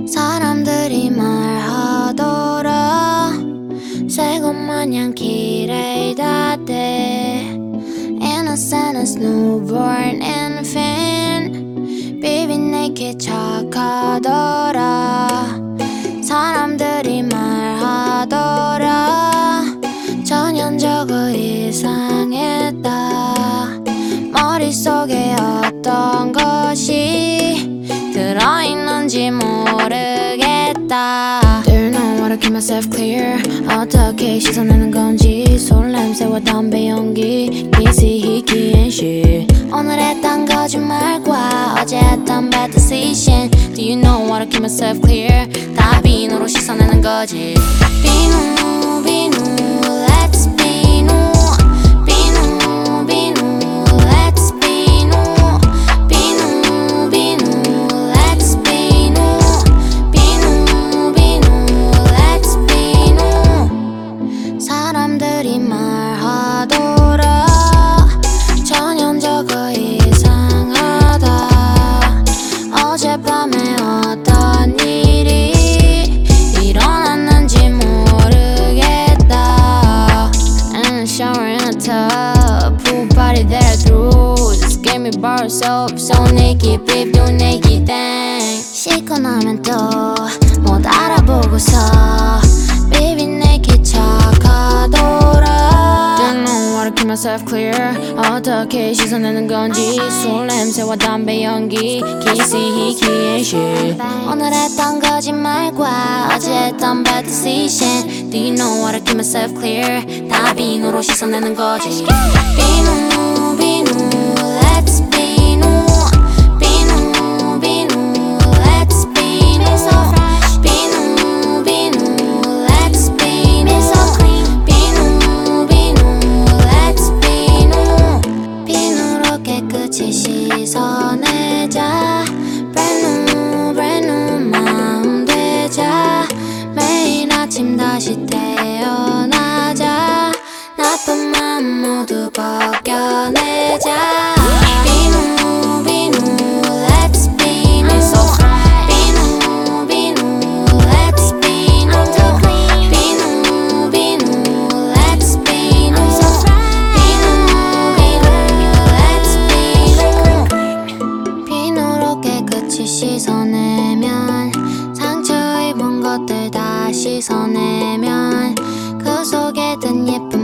사람들이 말하더라 새것 마냥 길에 닿대 Innocent as newborn infant Baby 내게 착하더라 사람들이 말하더라 전형적으로 이상했다 머릿속에 어떤 것이 들어있는지 모르겠다 Do you know how to keep myself clear 어떻게 씻어내는 건지 술 냄새와 담배 연기 기시 희귀 and shit 오늘 했던 거짓말과 어제 했던 bad decision Do you know how to keep myself clear 다 비누로 씻어내는 거지 비누 비누 let's 비누 비누 비누 let's 비누 비누 비누 let's 비누 비누 비누 let's 비누 사람들이 말하더라 전형적으로 이상하다 어젯밤에 어떤 일이 일어났는지 모르겠다 In the shower in the tub Pool party that I threw Just gave me bar soap So naked babe don't naked thing 씻고 나면 또 못 알아보고서 Baby 내게 착하더라 Don't know how to keep myself clear 어떻게 씻어내는 건지 술 냄새와 담배 연기 기시 희귀 and shit 오늘 했던 거짓말과 어제 했던 bad decision Do you know how to keep myself clear 다 비누로 씻어내는 거지 비누 비누 let's 비누 비누 비누 let's 비누 비누 비누 let's 비누 비누 비누 let's 비누 비누로 깨끗이 씻어내자 brand new 마음 되자 매일 아침 다시 태어나자 나쁜 맘 모두 벗겨내자 비누 비누 let's 비누 비누 비누 let's 비누 비누 비누 let's 비누 비누 비누 let's 비누 비누로 깨끗이 씻어내면 상처 입은 것들 다 씻어내면 그 속에 든 예쁜